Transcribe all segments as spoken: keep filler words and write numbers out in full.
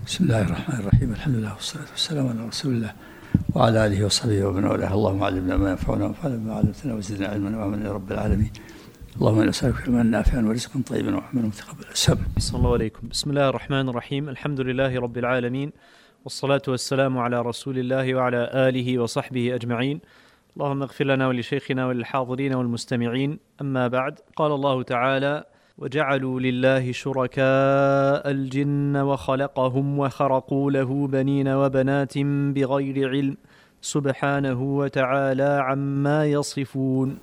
بسم الله الرحمن الرحيم. الحمد لله والصلاة والسلام على رسول الله وعلى آله وصحبه ومن والاه. اللهم علمنا ما ينفعنا وانفعنا بما علمتنا وزدنا علما وعملا يا رب العالمين. اللهم إنا نسألك علما نافعا ورزقا طيبا وعملا متقبلا. السلام. صلى الله عليكم. بسم الله الرحمن الرحيم. الحمد لله رب العالمين، والصلاة والسلام على رسول الله وعلى آله وصحبه أجمعين. اللهم اغفر لنا ولشيخنا وللحاضرين والمستمعين. أما بعد، قال الله تعالى: وجعلوا لله شركاء الجن وخلقهم وخرقوا له بنين وبنات بغير علم سبحانه وتعالى عما يصفون.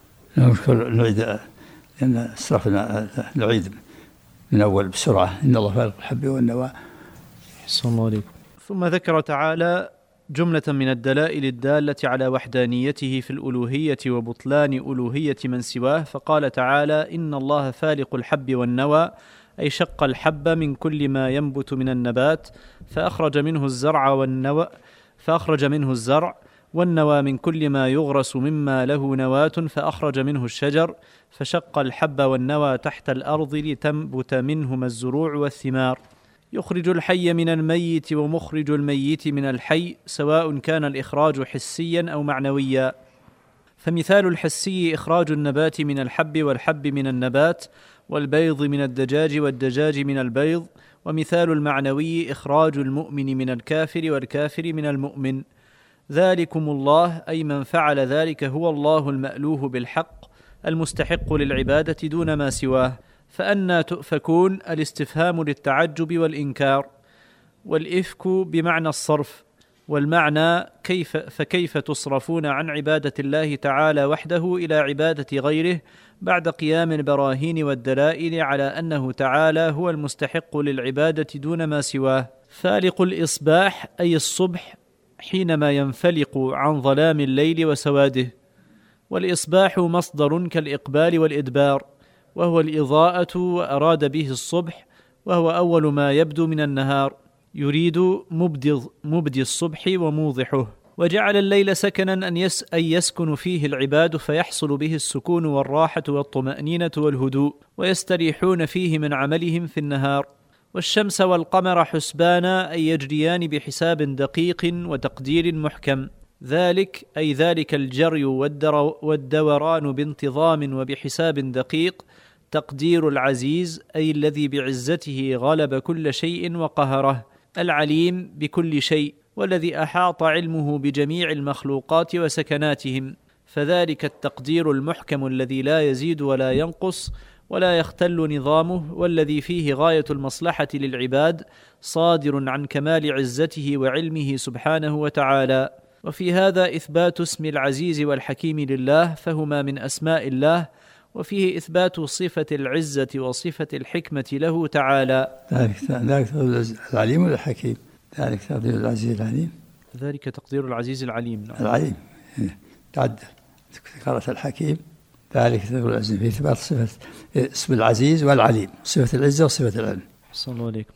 نعيد لأن استرفنا نعيد من أول بسرعة. إن الله فالق الحب والنوى. صلى الله عليكم. ثم ذكر تعالى جملة من الدلائل الدالة على وحدانيته في الألوهية وبطلان ألوهية من سواه، فقال تعالى: إن الله فالق الحب والنوى، أي شق الحب من كل ما ينبت من النبات فأخرج منه الزرع والنوى فأخرج منه الزرع والنوى من كل ما يغرس مما له نواة فأخرج منه الشجر، فشق الحب والنوى تحت الأرض لتنبت منهما الزروع والثمار. يخرج الحي من الميت ومخرج الميت من الحي، سواء كان الإخراج حسيا أو معنويا. فمثال الحسي إخراج النبات من الحب والحب من النبات، والبيض من الدجاج والدجاج من البيض. ومثال المعنوي إخراج المؤمن من الكافر والكافر من المؤمن. ذلكم الله، أي من فعل ذلك هو الله المألوه بالحق المستحق للعبادة دون ما سواه. فأنى تؤفكون؟ الاستفهام للتعجب والإنكار، والإفك بمعنى الصرف، والمعنى كيف فكيف تصرفون عن عبادة الله تعالى وحده إلى عبادة غيره بعد قيام البراهين والدلائل على أنه تعالى هو المستحق للعبادة دون ما سواه. فالق الإصباح، أي الصبح حينما ينفلق عن ظلام الليل وسواده. والإصباح مصدر كالإقبال والإدبار، وهو الإضاءة، وأراد به الصبح، وهو أول ما يبدو من النهار، يريد مبدي, مبدي الصبح وموضحه. وجعل الليل سكنا أن, يس أن يسكن فيه العباد، فيحصل به السكون والراحة والطمأنينة والهدوء، ويستريحون فيه من عملهم في النهار. والشمس والقمر حسبانا، أي يجريان بحساب دقيق وتقدير محكم. ذلك أي ذلك الجري والدوران بانتظام وبحساب دقيق، تقدير العزيز، أي الذي بعزته غلب كل شيء وقهره، العليم بكل شيء، والذي أحاط علمه بجميع المخلوقات وسكناتهم. فذلك التقدير المحكم الذي لا يزيد ولا ينقص ولا يختل نظامه، والذي فيه غاية المصلحة للعباد، صادر عن كمال عزته وعلمه سبحانه وتعالى. وفي هذا إثبات اسم العزيز والحكيم لله، فهما من أسماء الله، وفيه إثبات صفة العزة وصفة الحكمة له تعالى. ذلك ذلك العليم ولا الحكيم؟ ذلك تقدير العزيز العليم. ذلك تقدير العزيز العليم. نعم. العليم تعدل. ذكرت الحكيم. ذلك تقدير العزيز في إثبات صفة اسم العزيز والعليم، صفة العزة وصفة العلم. صلى الله عليكم.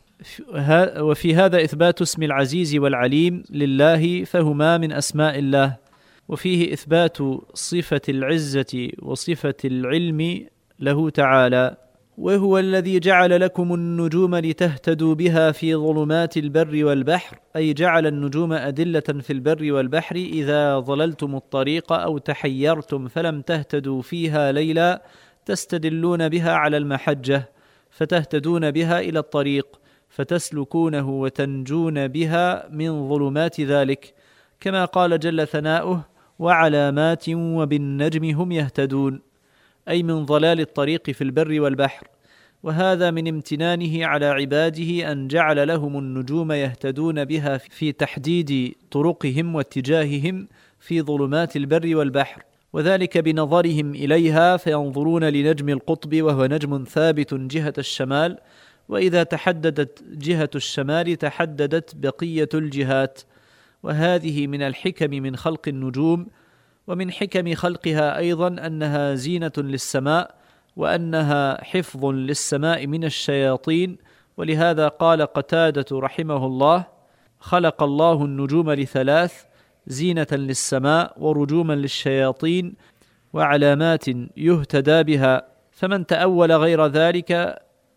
وفي هذا إثبات اسم العزيز والعليم لله، فهما من أسماء الله. وفيه إثبات صفة العزة وصفة العلم له تعالى. وهو الذي جعل لكم النجوم لتهتدوا بها في ظلمات البر والبحر، أي جعل النجوم أدلة في البر والبحر إذا ضللتم الطريق أو تحيرتم فلم تهتدوا فيها ليلا، تستدلون بها على المحجة فتهتدون بها إلى الطريق، فتسلكونه وتنجون بها من ظلمات ذلك، كما قال جل ثناؤه: وعلامات وبالنجم هم يهتدون، أي من ضلال الطريق في البر والبحر. وهذا من امتنانه على عباده أن جعل لهم النجوم يهتدون بها في تحديد طرقهم واتجاههم في ظلمات البر والبحر، وذلك بنظرهم إليها، فينظرون لنجم القطب وهو نجم ثابت جهة الشمال، وإذا تحددت جهة الشمال تحددت بقية الجهات. وهذه من الحكم من خلق النجوم. ومن حكم خلقها أيضا أنها زينة للسماء، وأنها حفظ للسماء من الشياطين. ولهذا قال قتادة رحمه الله: خلق الله النجوم لثلاث: زينة للسماء، ورجوما للشياطين، وعلامات يهتدى بها. فمن تأول غير ذلك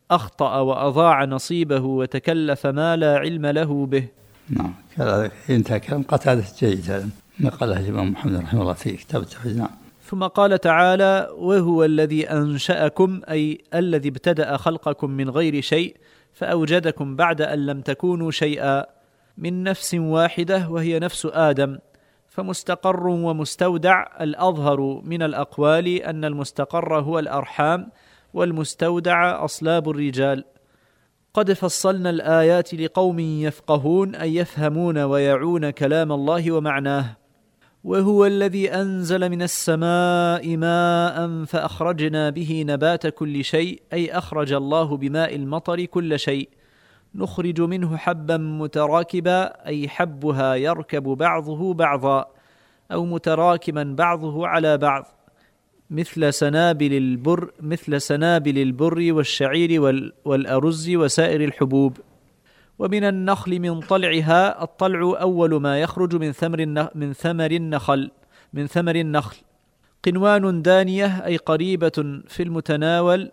أخطأ وأضاع نصيبه وتكلف ما لا علم له به. نعم. انتهى كلام قتادة جيد هذا نقله الإمام محمد رحمه الله في كتاب التوحيد. نعم. ثم قال تعالى: وهو الذي أنشأكم، أي الذي ابتدأ خلقكم من غير شيء فأوجدكم بعد أن لم تكونوا شيئا، من نفس واحدة وهي نفس آدم. فمستقر ومستودع، الأظهر من الأقوال أن المستقر هو الأرحام والمستودع أصلاب الرجال. قد فصلنا الآيات لقوم يفقهون، أي يفهمون ويعون كلام الله ومعناه. وهو الذي أنزل من السماء ماء فأخرجنا به نبات كل شيء، أي أخرج الله بماء المطر كل شيء. نخرج منه حبا متراكبا، أي حبها يركب بعضه بعضا أو متراكما بعضه على بعض، مثل سنابل البر مثل سنابل البر والشعير والأرز وسائر الحبوب. ومن النخل من طلعها، الطلع أول ما يخرج من ثمر من ثمر النخل من ثمر النخل قنوان دانية، أي قريبة في المتناول.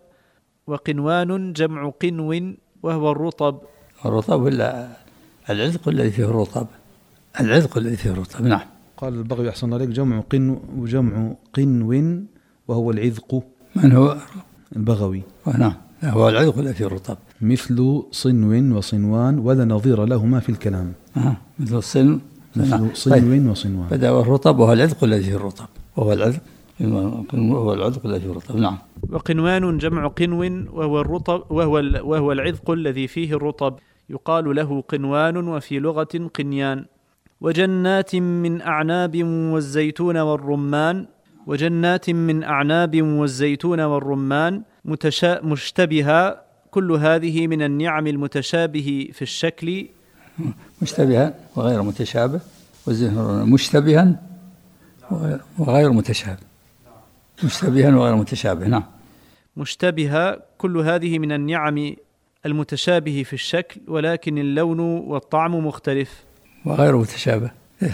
وقنوان جمع قنو وهو الرطب. الرطب ولا العذق الذي فيه الرطب؟ العذق الذي فيه الرطب. نعم. قال البغوي أحسن عليك: جمع قنو وجمع قنو وهو العذق. من هو البغوي؟ نعم، هو العذق الذي فيه الرطب. مثل صنو وصنوان ولا نظير لهما في الكلام. آه. مثل الصنو مثل صنو طيب. وصنوان. بدأ الرطب وهو العذق الذي فيه الرطب، وهو العذق وهو العذق الذي فيه الرطب. نعم. وقنوان جمع قنو وهو الرطب وهو وهو العذق الذي فيه الرطب، يقال له قنوان وفي لغة قنيان. وجنات من أعناب والزيتون والرمان وجنات من أعناب والزيتون والرمان متشا... مشتبها، كل هذه من النعم المتشابه في الشكل. مشتبها وغير متشابه، مشتبها وغير متشابه. مشتبها وغير متشابه. نعم. مشتبها، كل هذه من النعم المتشابه في الشكل، ولكن اللون والطعم مختلف. وغير متشابه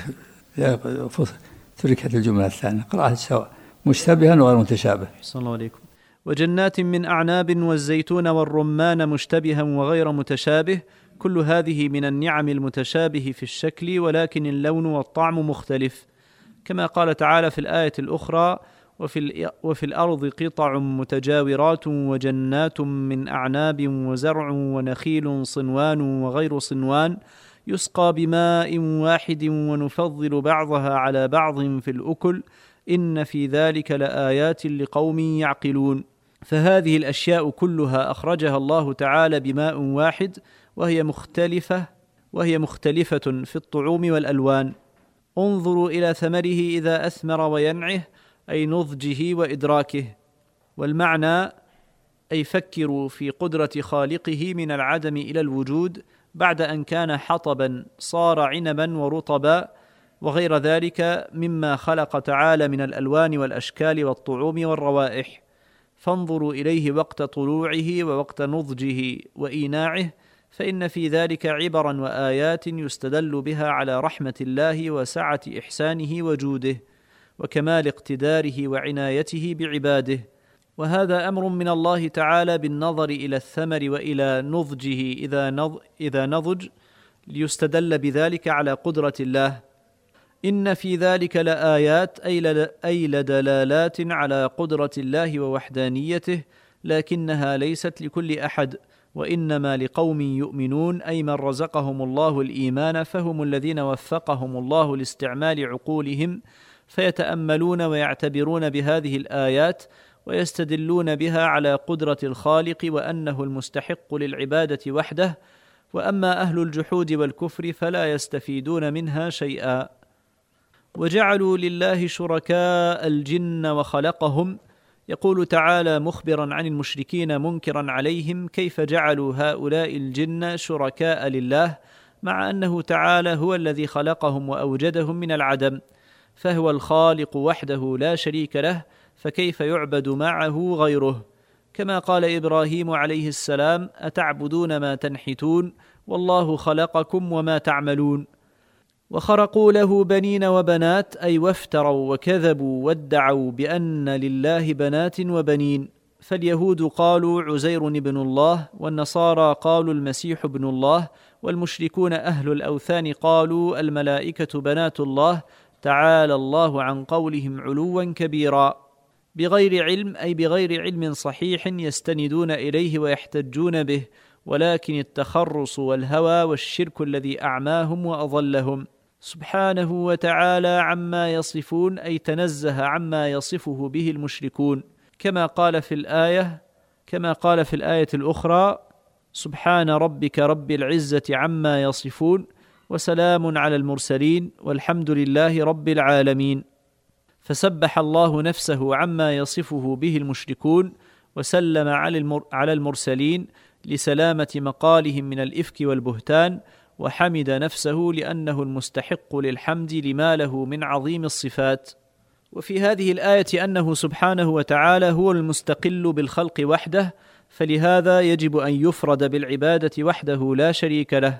تركت الجملة الثانية، قرأها سواء. مشتبها وغير متشابه. صلى الله عليكم. وجنات من أعناب والزيتون والرمان مشتبها وغير متشابه، كل هذه من النعم المتشابه في الشكل، ولكن اللون والطعم مختلف. كما قال تعالى في الآية الأخرى: وفي, وفي الأرض قطع متجاورات وجنات من أعناب وزرع ونخيل صنوان وغير صنوان يسقى بماء واحد ونفضل بعضها على بعض في الأكل، إن في ذلك لآيات لقوم يعقلون. فهذه الأشياء كلها أخرجها الله تعالى بماء واحد، وهي مختلفة وهي مختلفة في الطعوم والألوان. انظروا إلى ثمره إذا أثمر وينعه، أي نضجه وإدراكه. والمعنى أي فكروا في قدرة خالقه من العدم إلى الوجود بعد أن كان حطبا صار عنبا ورطبا وغير ذلك مما خلق تعالى من الألوان والأشكال والطعوم والروائح. فانظروا إليه وقت طلوعه ووقت نضجه وإيناعه، فإن في ذلك عبرا وآيات يستدل بها على رحمة الله وسعة إحسانه وجوده وكمال اقتداره وعنايته بعباده. وهذا أمر من الله تعالى بالنظر إلى الثمر وإلى نضجه إذا نض إذا نضج، ليستدل بذلك على قدرة الله. إن في ذلك لآيات، أي لدلالات على قدرة الله ووحدانيته، لكنها ليست لكل أحد، وإنما لقوم يؤمنون، أي من رزقهم الله الإيمان، فهم الذين وفقهم الله لاستعمال عقولهم فيتأملون ويعتبرون بهذه الآيات ويستدلون بها على قدرة الخالق وأنه المستحق للعبادة وحده. وأما أهل الجحود والكفر فلا يستفيدون منها شيئا. وجعلوا لله شركاء الجن وخلقهم. يقول تعالى مخبرا عن المشركين منكرا عليهم كيف جعلوا هؤلاء الجن شركاء لله، مع أنه تعالى هو الذي خلقهم وأوجدهم من العدم، فهو الخالق وحده لا شريك له، فكيف يعبد معه غيره؟ كما قال إبراهيم عليه السلام: أتعبدون ما تنحتون والله خلقكم وما تعملون. وخرقوا له بنين وبنات، أي وافتروا وكذبوا وادعوا بأن لله بنات وبنين، فاليهود قالوا عزير ابن الله، والنصارى قالوا المسيح ابن الله، والمشركون أهل الأوثان قالوا الملائكة بنات الله، تعالى الله عن قولهم علوا كبيرا، بغير علم، أي بغير علم صحيح يستندون إليه ويحتجون به، ولكن التخرص والهوى والشرك الذي أعماهم وأضلهم. سبحانه وتعالى عما يصفون، أي تنزه عما يصفه به المشركون، كما قال في الآية كما قال في الآية الأخرى: سبحان ربك رب العزة عما يصفون وسلام على المرسلين والحمد لله رب العالمين. فسبح الله نفسه عما يصفه به المشركون، وسلم على المرسلين لسلامة مقالهم من الإفك والبهتان، وحمد نفسه لأنه المستحق للحمد لما له من عظيم الصفات. وفي هذه الآية أنه سبحانه وتعالى هو المستقل بالخلق وحده، فلهذا يجب أن يفرد بالعبادة وحده لا شريك له.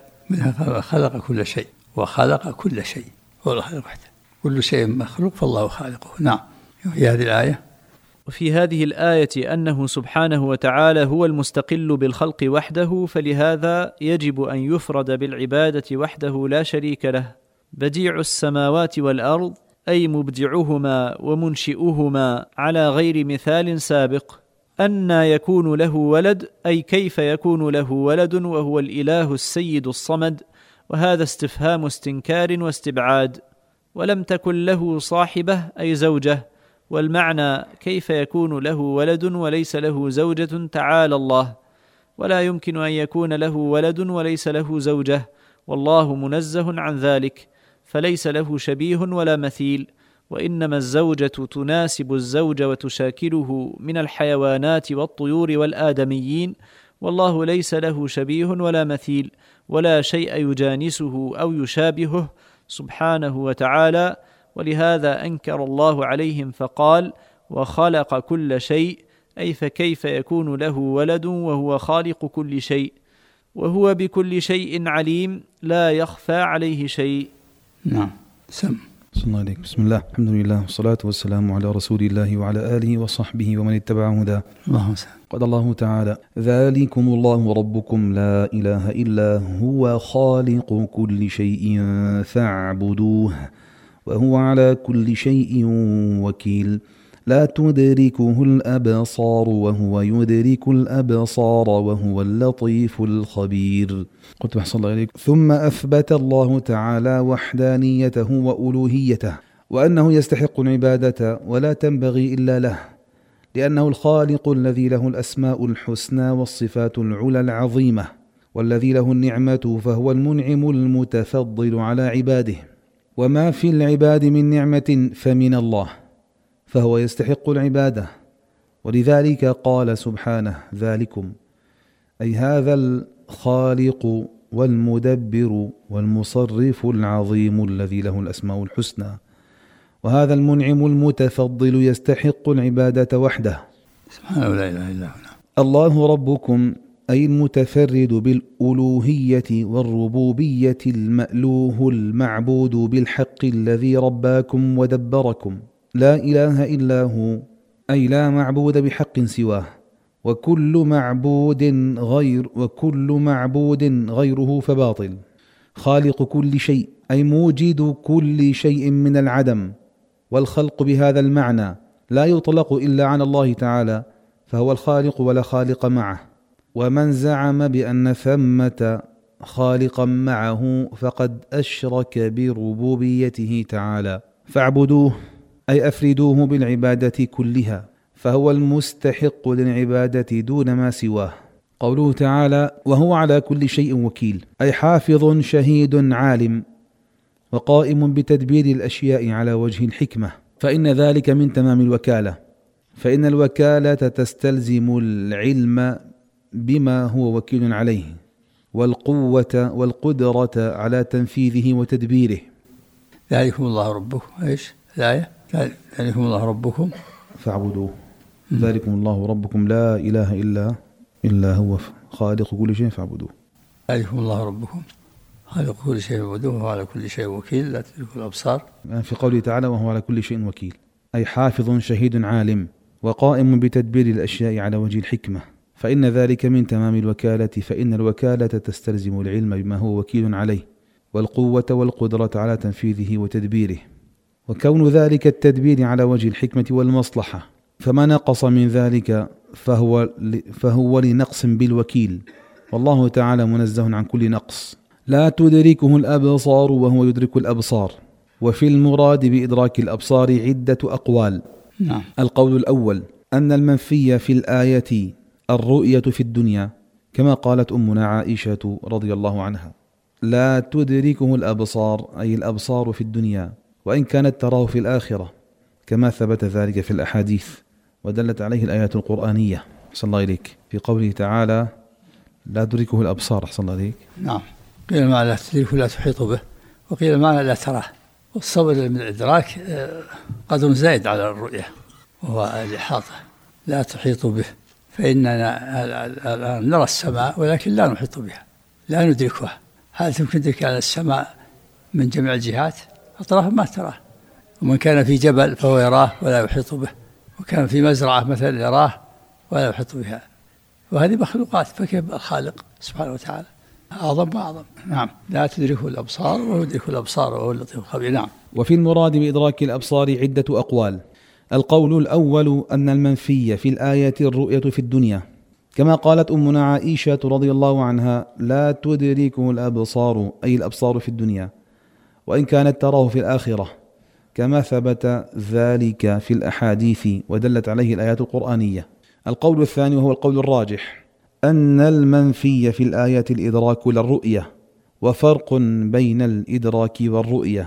خلق كل شيء وخلق كل شيء، هو الخالق وحده، كل شيء مخلوق فالله خالقه. نعم. في هذه الآية وفي هذه الآية أنه سبحانه وتعالى هو المستقل بالخلق وحده، فلهذا يجب أن يفرد بالعبادة وحده لا شريك له. بديع السماوات والأرض، أي مبدعهما ومنشئهما على غير مثال سابق. أنى يكون له ولد، أي كيف يكون له ولد وهو الإله السيد الصمد، وهذا استفهام استنكار واستبعاد. ولم تكن له صاحبة، أي زوجة، والمعنى كيف يكون له ولد وليس له زوجة، تعالى الله، ولا يمكن أن يكون له ولد وليس له زوجة، والله منزه عن ذلك، فليس له شبيه ولا مثيل، وإنما الزوجة تناسب الزوج وتشاكله من الحيوانات والطيور والآدميين، والله ليس له شبيه ولا مثيل، ولا شيء يجانسه أو يشابهه سبحانه وتعالى. ولهذا أنكر الله عليهم فقال: وخلق كل شيء، أي فكيف يكون له ولد وهو خالق كل شيء، وهو بكل شيء عليم، لا يخفى عليه شيء. نعم. سم صلى الله عليك. بسم الله، الحمد لله، والصلاة والسلام على رسول الله وعلى آله وصحبه ومن اتبع هداه. اللهم صل. قال الله تعالى: ذلكم الله ربكم لا إله إلا هو خالق كل شيء فاعبدوه وهو على كل شيء وكيل لا تدركه الأبصار وهو يدرك الأبصار وهو اللطيف الخبير. قلت بحصل الله إليك. ثم أثبت الله تعالى وحدانيته وألوهيته، وأنه يستحق العبادة ولا تنبغي إلا له، لأنه الخالق الذي له الأسماء الحسنى والصفات العلى العظيمة، والذي له النعمة فهو المنعم المتفضل على عباده، وما في العباد من نعمة فمن الله، فهو يستحق العبادة. ولذلك قال سبحانه: ذلكم، أي هذا الخالق والمدبر والمصرف العظيم الذي له الأسماء الحسنى، وهذا المنعم المتفضل يستحق العبادة وحده. سبحانه لا إله إلا هو. الله ربكم، أي المتفرد بالألوهية والربوبية، المألوه المعبود بالحق الذي رباكم ودبركم، لا إله إلا هو، أي لا معبود بحق سواه، وكل معبود غير وكل معبود غيره فباطل. خالق كل شيء، أي موجد كل شيء من العدم، والخلق بهذا المعنى لا يطلق إلا على الله تعالى، فهو الخالق ولا خالق معه. ومن زعم بأن ثمة خالقا معه فقد أشرك بربوبيته تعالى، فاعبدوه، أي أفردوه بالعبادة كلها، فهو المستحق للعبادة دون ما سواه. قوله تعالى: وهو على كل شيء وكيل، أي حافظ شهيد عالم وقائم بتدبير الأشياء على وجه الحكمة، فإن ذلك من تمام الوكالة، فإن الوكالة تستلزم العلم بما هو وكيل عليه، والقوة والقدرة على تنفيذه وتدبيره. ذلكم الله ربكم، إيش الآية؟ ذلكم الله ربكم فاعبدوه. ذلكم الله ربكم لا إله إلا إلا هو خالق كل شيء فاعبدوه. ذلكم الله ربكم خالق كل شيء فاعبدوه وهو على كل شيء وكيل لا تدركه الأبصار. في قوله تعالى: وهو على كل شيء وكيل، أي حافظ شهيد عالم وقائم بتدبير الأشياء على وجه الحكمة، فإن ذلك من تمام الوكالة، فإن الوكالة تستلزم العلم بما هو وكيل عليه، والقوة والقدرة على تنفيذه وتدبيره، وكون ذلك التدبير على وجه الحكمة والمصلحة، فما نقص من ذلك فهو, فهو لنقص بالوكيل، والله تعالى منزه عن كل نقص. لا تدركه الأبصار وهو يدرك الأبصار. وفي المراد بإدراك الأبصار عدة أقوال. نعم. القول الأول أن المنفي في الآية الرؤية في الدنيا، كما قالت أمنا عائشة رضي الله عنها: لا تدركه الأبصار، أي الأبصار في الدنيا، وإن كانت تراه في الآخرة، كما ثبت ذلك في الأحاديث ودلت عليه الآيات القرآنية. صلى الله عليك في قوله تعالى: لا تدركه الأبصار. صلى الله عليك. نعم. قيل معنى لا تدركه لا تحيط به، وقيل معنى لا تراه. والصبر من الإدراك قدر زائد على الرؤية، وهو الإحاطة. لا تحيط به، فإننا الآن نرى السماء ولكن لا نحيط بها، لا ندركها. هل تمكن تدرك على السماء من جميع الجهات؟ أطراف ما تراه. ومن كان في جبل فهو يراه ولا يحيط به، وكان في مزرعة مثلا يراه ولا يحيط بها. وهذه مخلوقات، فكيف الخالق سبحانه وتعالى أعظم وأعظم. نعم. لا تدركه الأبصار وهو يدرك الأبصار وهو اللطيف الخبير. نعم. وفي المراد بإدراك الأبصار عدة أقوال. القول الأول أن المنفي في الآية الرؤية في الدنيا، كما قالت أمنا عائشة رضي الله عنها: لا تدركه الأبصار، أي الأبصار في الدنيا، وإن كانت تراه في الآخرة، كما ثبت ذلك في الأحاديث ودلت عليه الآيات القرآنية. القول الثاني وهو القول الراجح أن المنفي في الآية الإدراك للرؤية، وفرق بين الإدراك والرؤية،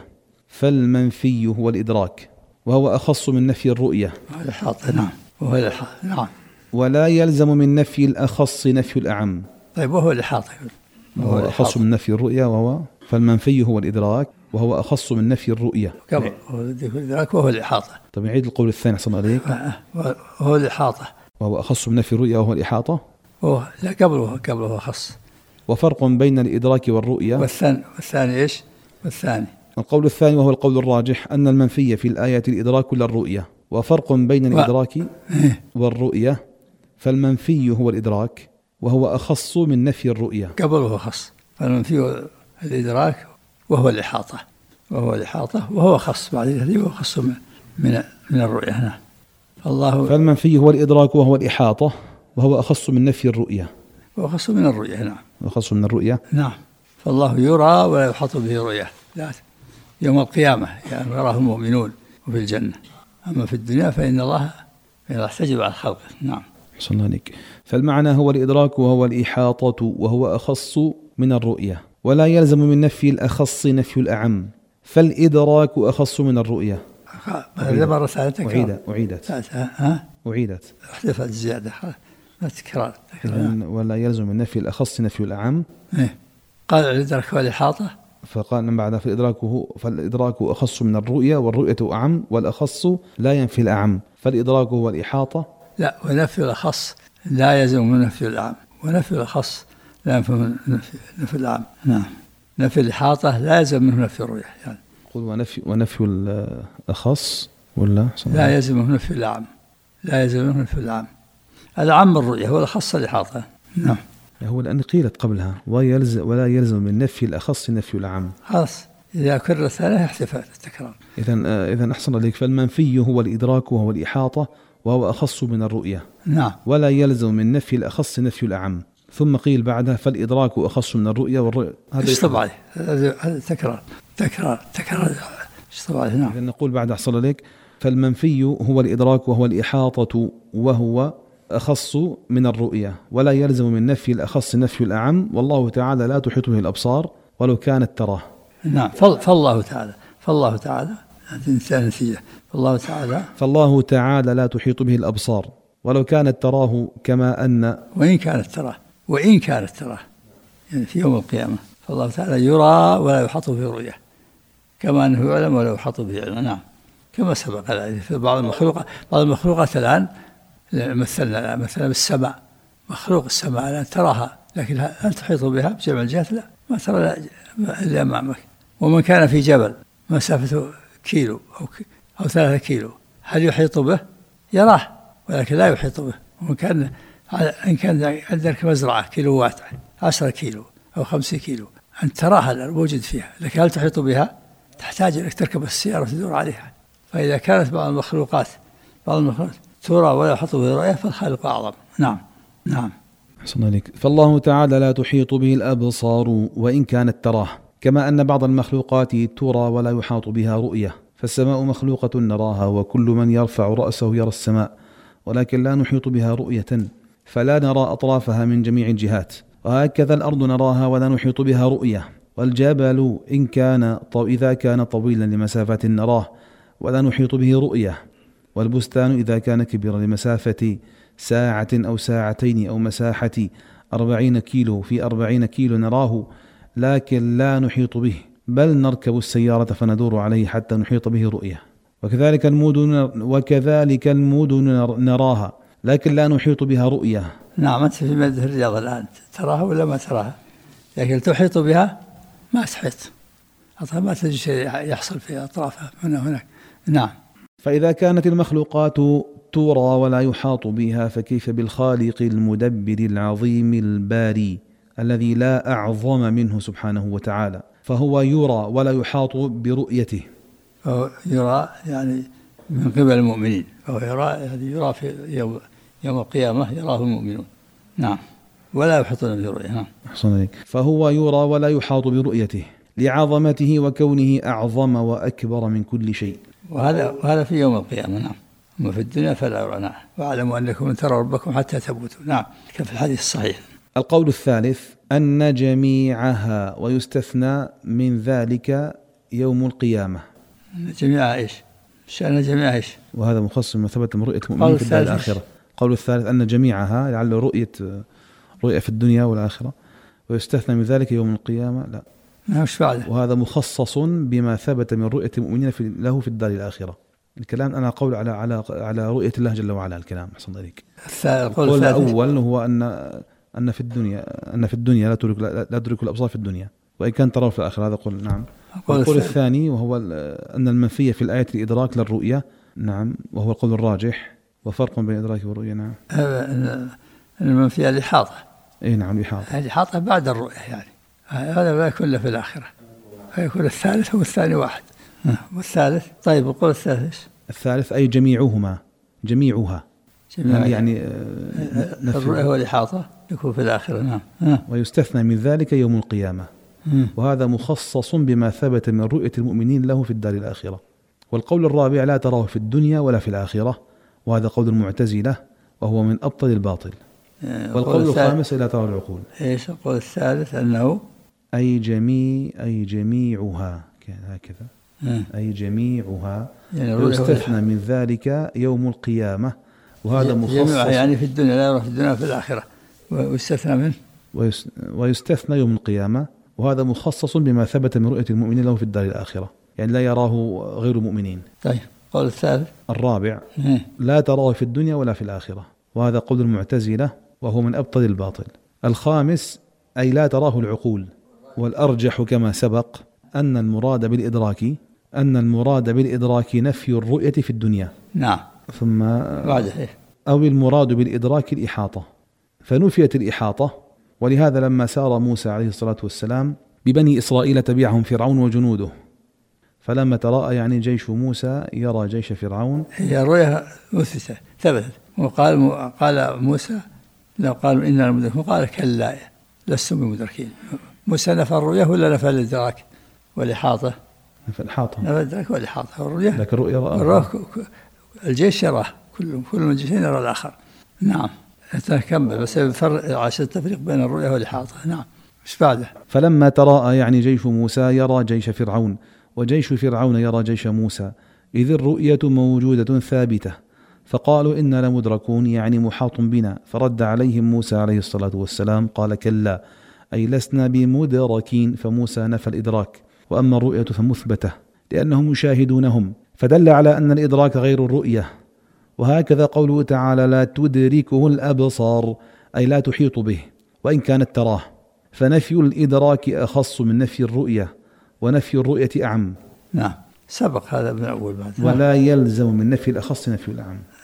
فالمنفي هو الإدراك، وهو أخص من نفي الرؤية. نعم. وهو الإحاطة. نعم. ولا يلزم من نفي الأخص نفي الأعم. طيب، وهو الإحاطة. وهو أخص من نفي الرؤية، وهو فالمنفي هو الإدراك، وهو أخص من نفي الرؤية. قبل هو الإدراك وهو الإحاطة. طيب نعيد القول الثاني. صلى الله عليك. وهو الإحاطة، وهو أخص من نفي الرؤية وهو الإحاطة. هو لا قبله قبله خص. وفرق بين الإدراك والرؤية. والثاني والثاني إيش؟ والثاني القول الثاني وهو القول الراجح أن المنفي في الآية الإدراك للرؤية، وفرق بين الإدراك والرؤية، فالمنفي هو الإدراك، وهو أخص من نفي الرؤية. قبله خص. فالمنفي هو الإدراك وهو الإحاطة، وهو الإحاطة وهو خص بعد ذلك، وهو خص من من, من الرؤية. هنا الله. فالمنفي هو الإدراك وهو الإحاطة، وهو أخص من نفي الرؤية. وهو خص من الرؤية. نعم. أخص من الرؤية. نعم. فالله يرى ولا يحاط به رؤية. لا يوم القيامة يعني يراه المؤمنون وفي الجنة. أما في الدنيا فإن الله يحتجب على خلقه. نعم. صلى الله عليك. فالمعنى هو الإدراك وهو الإحاطة، وهو أخص من الرؤية، ولا يلزم من نفي الأخص نفي الأعم، فالإدراك أخص من الرؤية. هذا مرة ثالثة. أعيدت أعيدت ها أعيدت احذف الزيادة، لا تكرار. ولا يلزم من نفي الأخص نفي الأعم. إيه. قال الإدراك والإحاطة، فقال من بعد فالإدراك فالإدراك أخص من الرؤية، والرؤية أعم، والأخص لا ينفي الأعم، فالإدراك هو الإحاطة. لا، ونفي الأخص لا يلزم من نفي الأعم، ونفي الأخص لا ينفي من نفي, نفي الأعم. نعم. نفي الإحاطة لا يلزم منه نفي الرؤية يعني. قل ونفي ونفي الأخص ولا لا يلزم منه نفي الأعم، لا يلزم منه نفي الأعم. الأعم الرؤية والأخص الإحاطة. نعم. هو الآن قيلت قبلها ويلزم ولا يلزم من نفي الأخص نفي الأعم. خلاص إذا كرر ثلاثة احتفال التكرار. إذن إذن أحسن عليك. فالمنفي هو الإدراك وهو الإحاطة، وهو أخص من الرؤية. نعم. ولا يلزم من نفي الأخص نفي الأعم. ثم قيل بعدها فالإدراك أخص من الرؤية، والرؤية هذا اشطب عليه. هذا تكرار تكرار تكرار اشطب عليه. نعم. إذن نقول بعد أحسن عليك فالمنفي هو الإدراك وهو الإحاطة، وهو أخص من الرؤية، ولا يلزم من نفي الأخص نفي الأعم، والله تعالى لا تحيط به الأبصار ولو كانت تراه. نعم. فالله تعالى فالله تعالى نتيجة فالله تعالى فالله تعالى لا تحيط به الأبصار ولو كانت تراه، كما أن وإن كانت تراه وإن كانت تراه يعني في يوم القيامة. فالله تعالى يرى ولا يحاط به رؤية، كما أنه يعلم ولا يحاط به علم. نعم. كما سبق الآية في بعض المخلوقات بعض المخلوقات الآن مثلنا مثلا بالسماء، مخلوق السماء الآن تراها، لكن هل تحيط بها بجميع الجهات؟ لا، ما ترى إلا أمامك. ومن كان في جبل مسافته كيلو أو أو ثلاثة كيلو، هل يحيط به؟ يراه ولكن لا يحيط به. وإن كان إن كان عندك مزرعة كيلوات عشرة كيلو أو خمسة كيلو أنت تراها الموجود فيها، لكن هل تحيط بها؟ تحتاج أنك تركب السيارة وتدور عليها. فإذا كانت بعض المخلوقات بعض المخلوقات ترى ولا يحيط به رؤية فالخالق أعظم. نعم نعم. أحسن عليك. فالله تعالى لا تحيط به الأبصار وإن كانت تراه، كما أن بعض المخلوقات ترى ولا يحاط بها رؤية. فالسماء مخلوقة نراها، وكل من يرفع رأسه يرى السماء، ولكن لا نحيط بها رؤية، فلا نرى أطرافها من جميع الجهات. وهكذا الأرض نراها ولا نحيط بها رؤية. والجبل إن كان إذا كان طويلا لمسافة نراه ولا نحيط به رؤية. والبستان إذا كان كبيرا لمسافة ساعة أو ساعتين أو مساحة أربعين كيلو في أربعين كيلو نراه، لكن لا نحيط به، بل نركب السيارة فندور عليه حتى نحيط به رؤية. وكذلك المدن وكذلك المدن نراها لكن لا نحيط بها رؤية. نعم. أنت في مدينة الرياض الآن تراها ولا ما تراها؟ لكن تحيط بها ما تحيط، أصلا ما تجد شيء يحصل في أطرافها هنا هناك. نعم. فإذا كانت المخلوقات ترى ولا يحاط بها، فكيف بالخالق المدبر العظيم الباري الذي لا أعظم منه سبحانه وتعالى، فهو يرى ولا يحاط برؤيته. فهو يرى يعني من قبل المؤمنين، فهو يرى يعني يرى في يوم, يوم القيامة يراه المؤمنون. نعم. ولا يحيطون برؤيته. نعم. أحسن عليك. فهو يرى ولا يحاط برؤيته لعظمته وكونه أعظم وأكبر من كل شيء. وهذا وهذا في يوم القيامة. نعم. أما في الدنيا فلا يرى. نعم. واعلموا أنكم تروا ربكم حتى تموتوا. نعم. كما في الحديث الصحيح. القول الثالث أن جميعها، ويستثنى من ذلك يوم القيامة. جميعها إيش؟ شأن جميعها إيش؟ وهذا مخصص من ثبت من رؤية المؤمنين في الدار الآخرة. القول الثالث أن جميعها لعل رؤية رؤية في الدنيا والآخرة، ويستثنى من ذلك يوم القيامة لا. مش بعده. وهذا مخصص بما ثبت من رؤية المؤمنين في له في الدار الآخرة. الكلام أنا قول على على على رؤية الله جل وعلا. الكلام أحسن ذلك. القول الأول هو أن أن في الدنيا أن في الدنيا لا تدرك لا تدرك الأبصار في الدنيا، وإن كان ترى في الآخرة. هذا قول. نعم. القول الثاني وهو أن المنفية في الآية الإدراك للرؤية. نعم. وهو القول الراجح، وفرق بين إدراك والرؤية. نعم. المنفية الإحاطة. إيه نعم. الإحاطة الإحاطة بعد الرؤية يعني. هذا لا يكون له في الآخرة، فيكون الثالث والثاني واحد. والثالث طيب. القول الثالث الثالث أي جميعهما جميعها جميع يعني الرؤية والإحاطة يكون في الآخرة. نعم. ويستثنى من ذلك يوم القيامة. وهذا مخصص بما ثبت من رؤية المؤمنين له في الدار الآخرة. والقول الرابع لا تراه في الدنيا ولا في الآخرة، وهذا قول المعتزلة وهو من أبطل الباطل. والقول الخامس لا تراه العقول. إيش القول الثالث؟ أنه أي جميع أي جميعها هكذا. أي جميعها يعني ويستثنى من ذلك يوم القيامة، وهذا مخصص يعني في الدنيا لا يرى في الدنيا في الآخرة، ويستثنى منه ويستثنى يوم القيامة، وهذا مخصص بما ثبت من رؤية المؤمنين له في الدار الآخرة، يعني لا يراه غير المؤمنين. طيب. قول الثالث الرابع لا تراه في الدنيا ولا في الآخرة، وهذا قول المعتزلة وهو من أبطل الباطل. الخامس أي لا تراه العقول. والأرجح كما سبق أن المراد بالإدراك أن المراد بالإدراك نفي الرؤية في الدنيا. نعم. ثم أو المراد بالإدراك الإحاطة، فنفيت الإحاطة. ولهذا لما سار موسى عليه الصلاة والسلام ببني إسرائيل تبعهم فرعون وجنوده، فلما تراءى يعني جيش موسى يرى جيش فرعون. هي الرؤية مثبتة ثبتت. وقال قال موسى لو قالوا إننا مدركون قال كلا لستم بمدركين. موسى نفى الرؤية ولا نفى الإدراك والإحاطة؟ نفى الإحاطة. نفى الإدراك والإحاطة. والرؤية لكن الرؤية رأى الجيش يراه، كل كل من الجيشين يرى الآخر. نعم. تكمل بس فرق عشان التفريق بين الرؤية والإحاطة. نعم. مش بعده. فلما تراءى يعني جيش موسى يرى جيش فرعون، وجيش فرعون يرى جيش موسى، إذ الرؤية موجودة ثابتة، فقالوا إنا لمدركون يعني محاط بنا. فرد عليهم موسى عليه الصلاة والسلام قال كلا أي لسنا بمدركين. فموسى نفى الإدراك، وأما الرؤية فمثبتة لأنهم يشاهدونهم، فدل على أن الإدراك غير الرؤية. وهكذا قوله تعالى لا تدركه الأبصار أي لا تحيط به وإن كانت تراه، فنفي الإدراك أخص من نفي الرؤية، ونفي الرؤية أعم. نعم. سبق هذا من أول بعد. ولا يلزم من نفي الأخص نفي الأعم.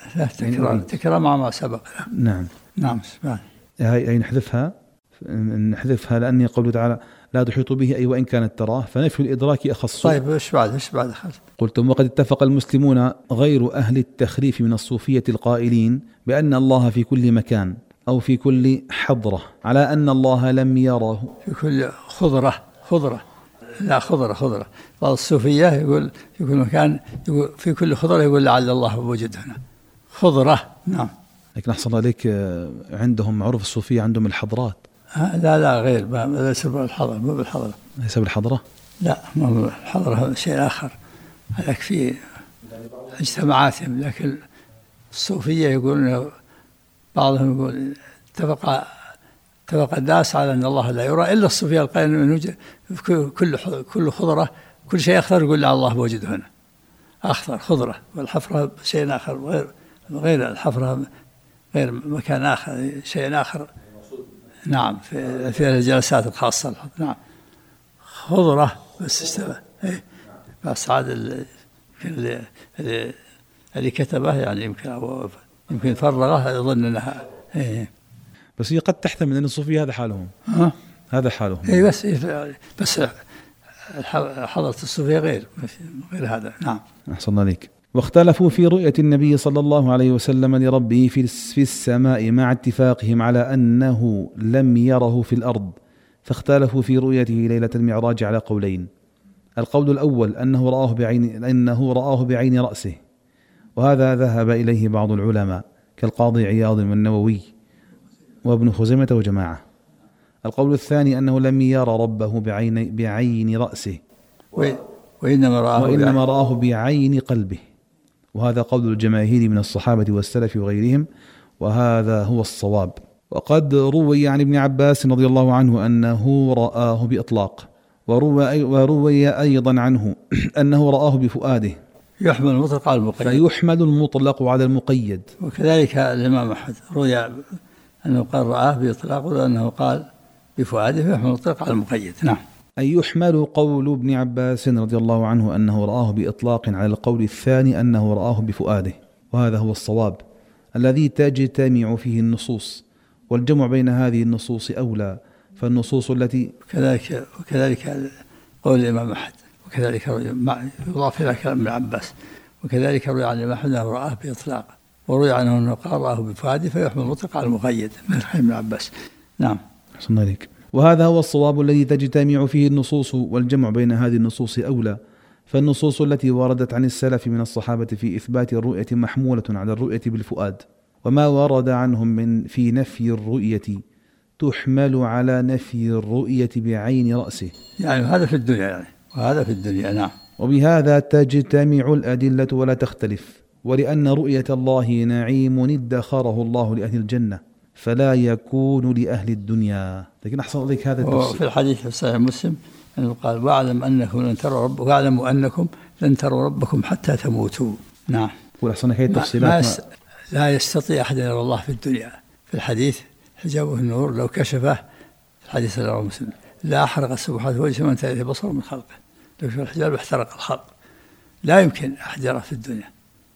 لا تكرار تكرار مع ما سبق. نعم نعم. هاي هاي نحذفها نحذفها لأن قوله تعالى لا تحيط به أي وإن كانت تراه، فنفي الإدراك أخص. طيب إيش بعد إيش بعد خلص. قلتم وقد اتفق المسلمون غير أهل التخريف من الصوفية القائلين بأن الله في كل مكان أو في كل حضرة على أن الله لم يره في كل خضرة خضرة لا خضرة خضرة. بعض الصوفية يقول في كل مكان، يقول في كل خضرة يقول لعل الله وجد هنا خضرة. نعم. لكن أحسن عليك عندهم عرف الصوفية عندهم الحضرات. لا لا غير ليس بالحضرة مو بالحضرة ليس بالحضرة لا مو بالحضرة شيء آخر. هذاك في اجتماعاتهم. لكن الصوفية يقولون بعضهم يقول اتفق اتفق الناس على أن الله لا يرى إلا الصوفية القائل من كل كل خضرة كل شيء أخضر يقول لا الله موجود هنا أخضر خضرة، والحفرة شيء آخر غير غير الحفرة غير مكان آخر شيء آخر. نعم في في الجلسات الخاصة. نعم خضرة بس استوى إيه بس عاد اللي اللي اللي كتبه يعني يمكن أو يمكن فرغه يظن أنها إيه. بس هي قد تحتمل أن الصوفية هذا حالهم. ها هذا حالهم. إيه بس بس حضرة الصوفية غير غير هذا. نعم. أحسن عليك. واختلفوا في رؤية النبي صلى الله عليه وسلم لربه في في السماء مع اتفاقهم على أنه لم يره في الأرض، فاختلفوا في رؤيته ليلة المعراج على قولين. القول الأول أنه رآه بعين أنه رآه بعين رأسه، وهذا ذهب إليه بعض العلماء كالقاضي عياض والنووي وابن خزيمة وجماعة. القول الثاني أنه لم يرى ربه بعين بعين رأسه وإنما رآه, وإنما رآه بعين قلبه، وهذا قول الجماهير من الصحابة والسلف وغيرهم، وهذا هو الصواب. وقد روي عن ابن عباس رضي الله عنه أنه رآه بإطلاق، وروي, وروي أيضا عنه أنه رآه بفؤاده. يحمل المطلق على المقيد. فيحمل المطلق على المقيد. وكذلك الإمام أحمد روي أنه قال رآه بإطلاق وأنه قال بفؤاده، فيحمل المطلق على المقيد. نعم. أي يحمل قول ابن عباس رضي الله عنه أنه رآه بإطلاق على القول الثاني أنه رآه بفؤاده، وهذا هو الصواب الذي تجتمع فيه النصوص، والجمع بين هذه النصوص أولى. فالنصوص التي كذلك وكذلك قول الإمام أحمد، وكذلك يضاف إلى كلام ابن عباس، وكذلك روي عن الإمام أحمد أنه رآه بإطلاق، وروي عنه أنه قال رآه بفؤاده، فيحمل المطلق على المقيد من ابن عباس. نعم. حسنا عليك. وهذا هو الصواب الذي تجتمع فيه النصوص، والجمع بين هذه النصوص أولى. فالنصوص التي وردت عن السلف من الصحابة في إثبات الرؤية محمولة على الرؤية بالفؤاد، وما ورد عنهم من في نفي الرؤية تحمل على نفي الرؤية بعين رأسه. يعني هذا في الدنيا يعني وهذا في الدنيا. نعم. وبهذا تجتمع الأدلة ولا تختلف. ولأن رؤية الله نعيم ادخره الله لأهل الجنة، فلا يكون لأهل الدنيا. لكن أحسن عليك هذا التفسير. في الحديث في صحيح مسلم أنه قال واعلم أنكم لن تروا رب واعلموا أنكم لن تروا ربكم حتى تموتوا. نعم. وأحسن هذه التفصيلات. ما لا يستطيع أحد يرى الله في الدنيا. في الحديث حجابه النور لو كشفه، في الحديث رواه مسلم، لا أحرق سبحانه وجهه من تأتي بصره من خلقه. لو كشف الحجاب احترق الخلق. لا يمكن أحد يرى في الدنيا،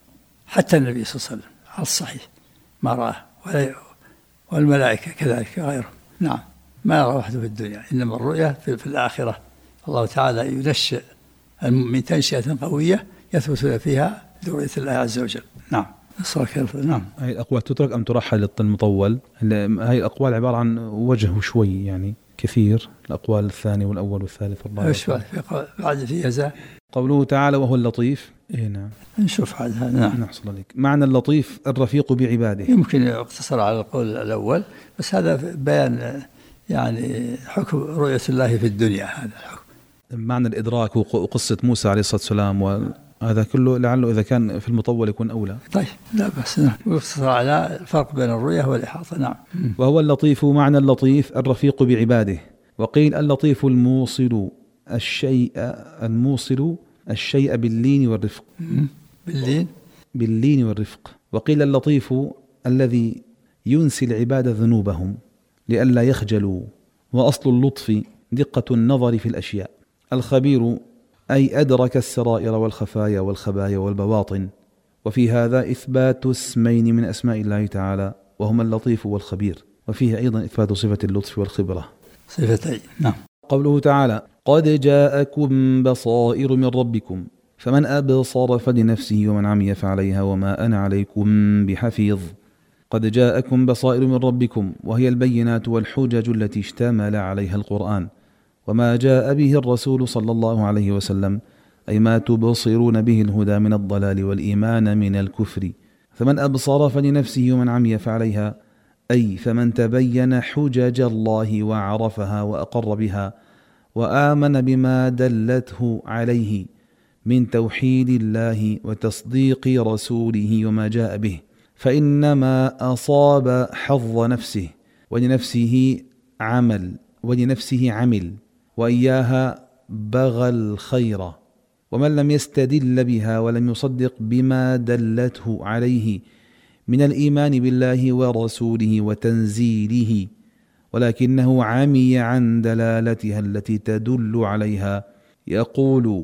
حتى النبي صلى الله عليه وسلم على الصحيح ما رآه، ولا والملائكة كذلك غيرهم. نعم. ما يرى وحده في الدنيا، إنما الرؤية في, في الآخرة. الله تعالى ينشئ من تنشئة قوية يثبت فيها ذرية الله عز وجل. نعم. نعم. هاي الأقوال تترك أم ترحل المطول؟ هاي الأقوال عبارة عن وجه شوي يعني كثير، الأقوال الثاني والأول والثالث والرابع. إيش بعد في هذا؟ قوله تعالى وهو اللطيف. إيه نعم. نشوف هذا. نعم. نحصل عليك. معنى اللطيف الرفيق بعباده. يمكن يقتصر على القول الأول، بس هذا بيان يعني حكم رؤية الله في الدنيا. هذا الحكم. معنى الإدراك وقصة موسى عليه الصلاة والسلام وهذا كله لعله إذا كان في المطول يكون أولى. طيب لا بس. نعم. ويقتصر على الفرق بين الرؤية والإحاطة. نعم. وهو اللطيف معنى اللطيف الرفيق بعباده. وقيل اللطيف الموصل الشيء الموصل الشيء باللين والرفق. باللين باللين والرفق. وقيل اللطيف الذي ينسي العباد ذنوبهم لئلا يخجلوا. وأصل اللطف دقة النظر في الأشياء. الخبير أي أدرك السرائر والخفايا والخبايا والبواطن، وفي هذا إثبات اسمين من أسماء الله تعالى وهما اللطيف والخبير، وفيه أيضا إثبات صفة اللطف والخبرة، صفتين. نعم. قوله تعالى: قد جاءكم بصائر من ربكم فمن أبصر فلنفسه ومن عمي فعليها وما أنا عليكم بحفيظ. قد جاءكم بصائر من ربكم، وهي البينات والحجج التي اشتمل عليها القرآن وما جاء به الرسول صلى الله عليه وسلم، أي ما تبصرون به الهدى من الضلال والإيمان من الكفر. فمن أبصر فلنفسه ومن عمي فعليها، أي فمن تبين حجج الله وعرفها وأقر بها وآمن بما دلته عليه من توحيد الله وتصديق رسوله وما جاء به، فإنما أصاب حظ نفسه، ولنفسه عمل ولنفسه عمل وإياها بغى الخير. ومن لم يستدل بها ولم يصدق بما دلته عليه من الإيمان بالله ورسوله وتنزيله، ولكنه عمي عن دلالتها التي تدل عليها، يقول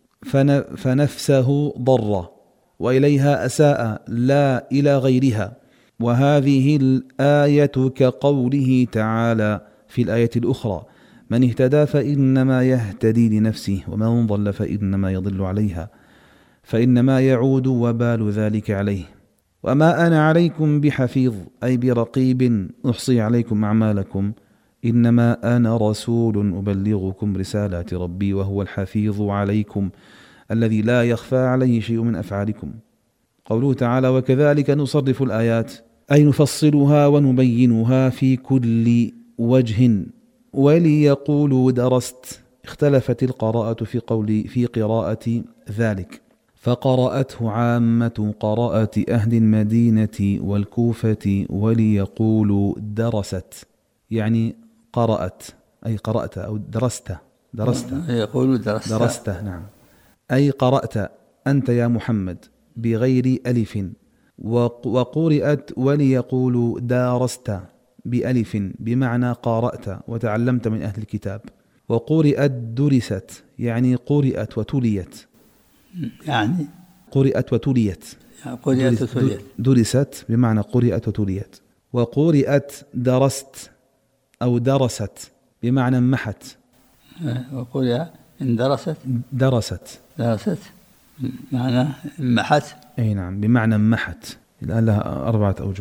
فنفسه ضر وإليها أساء لا إلى غيرها. وهذه الآية كقوله تعالى في الآية الأخرى: من اهتدى فإنما يهتدي لنفسه ومن ضل فإنما يضل عليها، فإنما يعود وبال ذلك عليه. وما أنا عليكم بحفيظ، أي برقيب أحصي عليكم أعمالكم، إنما أنا رسول أبلغكم رسالات ربي وهو الحفيظ عليكم الذي لا يخفى عليه شيء من أفعالكم. قوله تعالى: وكذلك نصرف الآيات، أي نفصلها ونبينها في كل وجه. وليقولوا درست، اختلفت القراءة في قول في قراءة ذلك، فقرأته عامة قراءة أهل المدينة والكوفة. وليقولوا درست، يعني قرأت، أي قرأت أو درست درست يقولوا درست درست نعم، أي قرأت أنت يا محمد بغير ألف. وقرأت وليقولوا دارست بألف بمعنى قارأت وتعلمت من أهل الكتاب. وقرأت درست، يعني قرأت وتليت، يعني قرأت وتليت يعني قرأت وتليت، درست بمعنى قرأت وتليت. وقرأت درست أو درست بمعنى محت، وقرأ إن درست درست درست معنى محت، أي نعم بمعنى محت. الآن لها أربعة أوجه.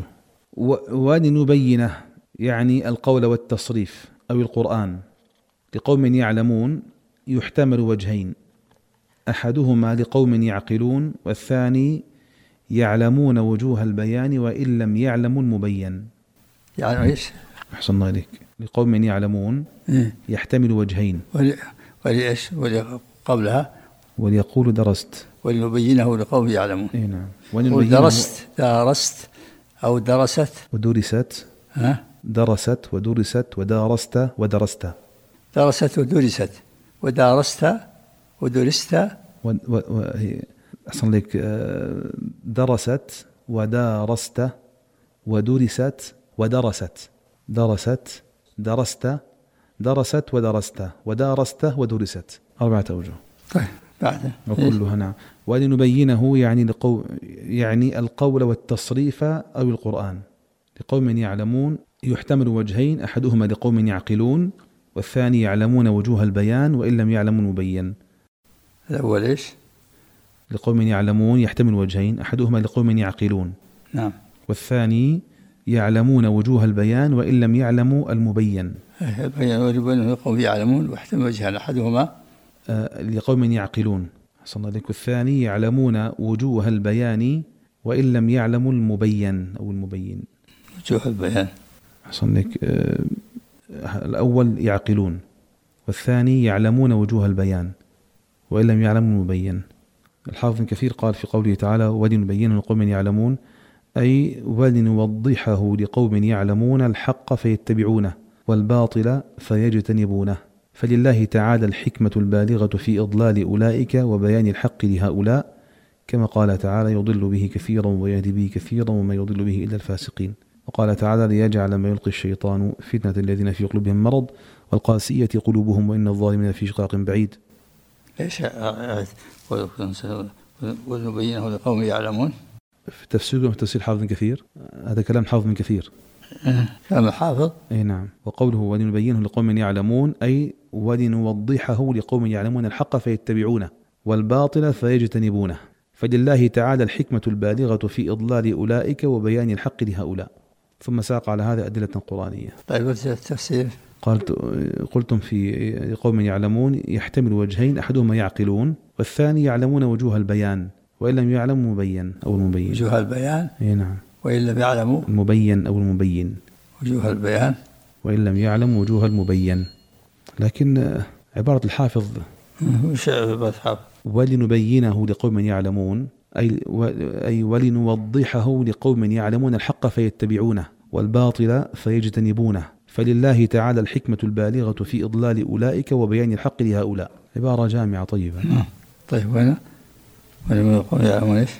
ولنبينه يعني القول والتصريف أو القرآن لقوم يعلمون يحتمل وجهين، أحدهما لقوم يعقلون، والثاني يعلمون وجوه البيان وإن لم يعلموا المبين. يعني إيش؟ أحسن الله إليك. لقوم يعلمون يحتمل وجهين. ولإيش؟ قبلها وليقولوا درست، ولنبينه لقوم يعلمون. اي نعم. ودرست درست أو درست ودرست، ها؟ درست ودرست ودارست ودرست، درست ودرست ودارست ودرست و... و... و... أحسن لك. درست ودارست ودرست ودرست، درست درست درست ودرست ودارست ودرست، أربعة أوجه. طيب بعد وكلها نعم. ولنبينه يعني لقو يعني القول والتصريف أو القرآن لقوم يعلمون يحتمل وجهين، أحدهما لقوم يعقلون والثاني يعلمون وجوه البيان وإن لم يعلموا المبين. الأول إيش؟ لقوم يعلمون يحتمل وجهين، أحدهما لقوم يعقلون نعم، والثاني يعلمون وجوه البيان وإن لم يعلموا المبين. البيان والمبين لقوم يعلمون واحتمل وجهان، أحدهما آه لقوم يعقلون أحسن الله عليك، والثاني يعلمون وجوه البيان وإن لم يعلموا المبين أو المبين. وجوه البيان أحسن لك. آه الأول يعقلون والثاني يعلمون وجوه البيان وإن لم يعلموا المبين. الحافظ كثير قال في قوله تعالى ولنبينه لقوم يعلمون، أي ولنوضحه لقوم يعلمون الحق فيتبعونه والباطل فيجتنبونه. فلله تعالى الحكمة البالغة في إضلال أولئك وبيان الحق لهؤلاء، كما قال تعالى يضل به كثيرا ويهدي به كثيرا وما يضل به إلا الفاسقين. وقال تعالى ليجعل ما يلقي الشيطان فتنة الذين في قلوبهم مرض والقاسية قلوبهم وإن الظالمين في شقاق بعيد. ليش ونبينه لقوم يعلمون؟ في تفسير في تفسير حافظ بن كثير، هذا كلام حافظ بن كثير. كلام الحافظ. أي نعم. وقوله ولنبينه لقوم يعلمون أي ولنوضحه لقوم يعلمون الحق فيتبعونه والباطل فيجتنبونه، فلله تعالى الحكمة البالغة في إضلال أولئك وبيان الحق لهؤلاء. ثم ساق على هذا أدلة قرآنية. طيب التفسير قلت قلتم في قوم يعلمون يحتمل وجهين، أحدهما يعقلون والثاني يعلمون وجوه البيان، وإن لم يعلموا مبين أو المبين. وجوه البيان. أي نعم. وإن لم يعلموا المبين أو المبين. وجوه البيان. وإن لم يعلموا وجوه المبين. لكن عبارة الحافظ وش عبارة الحافظ؟ ولنبينه لقوم يعلمون أي أي ولنوضحه لقوم يعلمون الحق فيتبعونه والباطل فيجتنبونه، فلله تعالى الحكمة البالغة في إضلال أولئك وبيان الحق لهؤلاء. عبارة جامعة طيبة. آه. طيب وين ولنبينه إيش؟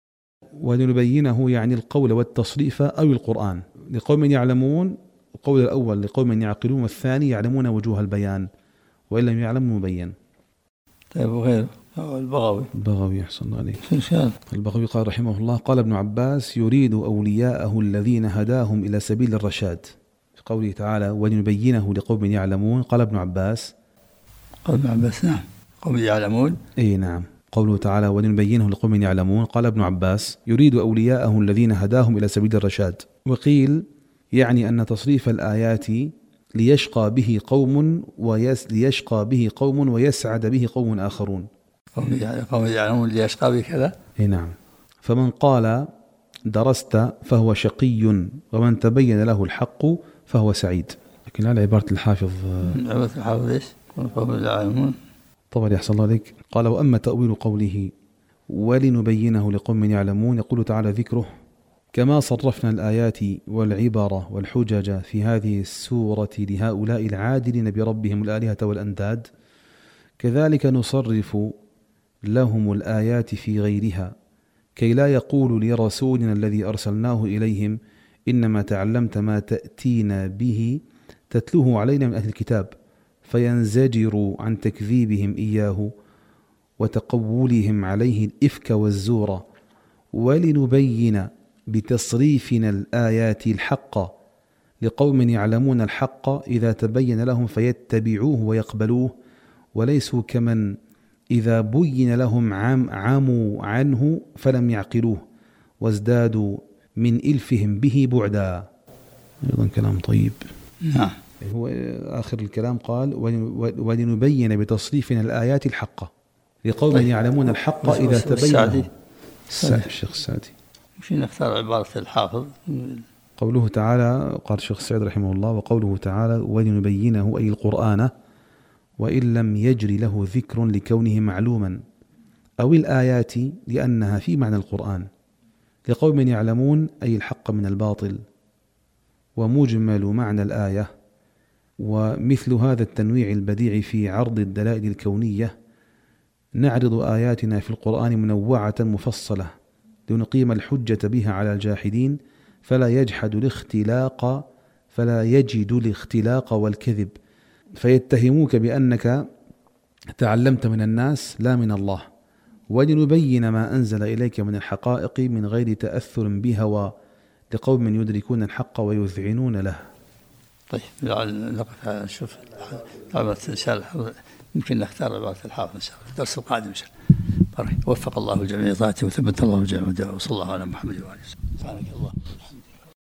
ولنبينه يعني القول والتصريف أو القرآن لقوم يعلمون. القول الأول لقوم يعقلون، والثاني يعلمون وجوه البيان وإن لم يعلموا مبين. طيب وغيره البغوي. البغوي أحسن عليك. شو البغوي قال رحمه الله قال ابن عباس يريد أولياءه الذين هداهم إلى سبيل الرشاد. في قوله تعالى ولنبينه لقوم يعلمون قال ابن عباس قال ابن عباس نعم قوم يعلمون. أي نعم. قوله تعالى ولنبينه لقوم يعلمون قال ابن عباس يريد أولياءه الذين هداهم إلى سبيل الرشاد. وقيل يعني أن تصريف الآيات ليشقى به قوم ويس ليشقى به قوم ويسعد به قوم آخرون. قوم يعلمون ليشقى به كذا. اي نعم. فمن قال درست فهو شقي ومن تبين له الحق فهو سعيد. لكن على عبارة الحافظ عبارة الحافظ ايش؟ قوم يعلمون. طبعا يحصل الله عليك. قال وأما تأويل قوله ولنبينه لقوم يعلمون يقول تعالى ذكره كما صرفنا الآيات والعبر والحجج في هذه السورة لهؤلاء العادلين بربهم الآلهة والأنداد، كذلك نصرف لهم الآيات في غيرها كي لا يقول لرسولنا الذي أرسلناه إليهم إنما تعلمت ما تأتينا به تتلوه علينا من أهل الكتاب، فينزجروا عن تكذيبهم إياه وتقولهم عليه الإفك والزور. ولنبين بتصريفنا الآيات الحق لقوم يعلمون الحق إذا تبين لهم فيتبعوه ويقبلوه، وليسوا كمن إذا بين لهم عام عاموا عنه فلم يعقلوه وازدادوا من إلفهم به بعدا. أيضا كلام طيب. نعم. هو آخر الكلام قال ولنبين بتصريفنا الآيات الحق لقوم طيب. يعلمون الحق إذا تبين لهم. الشيخ السعدي مش نختار عبارة الحافظ. قوله تعالى قال الشيخ السعدي رحمه الله وقوله تعالى ولنبينه أي القرآن وإن لم يجري له ذكر لكونه معلوما أو الآيات لأنها في معنى القرآن لقوم يعلمون أي الحق من الباطل ومجمل معنى الآية. ومثل هذا التنويع البديع في عرض الدلائل الكونية نعرض آياتنا في القرآن منوعة مفصلة لنقيم الحجة بها على الجاحدين فلا يجحد الاختلاق فلا يجد الاختلاق والكذب فيتهموك بأنك تعلمت من الناس لا من الله، ولنبين ما أنزل إليك من الحقائق من غير تأثر بهوى لقوم يدركون الحق ويذعنون له. طيب نقف نشوف عبارة إن شاء الله يمكن نختار عبارة الحافظ إن شاء الله الدرس القادم إن شاء الله. وفق الله الجميع طاعته وثبت الله الجميع وصلى الله على محمد وعلى آله وسلم. سبحانك الله.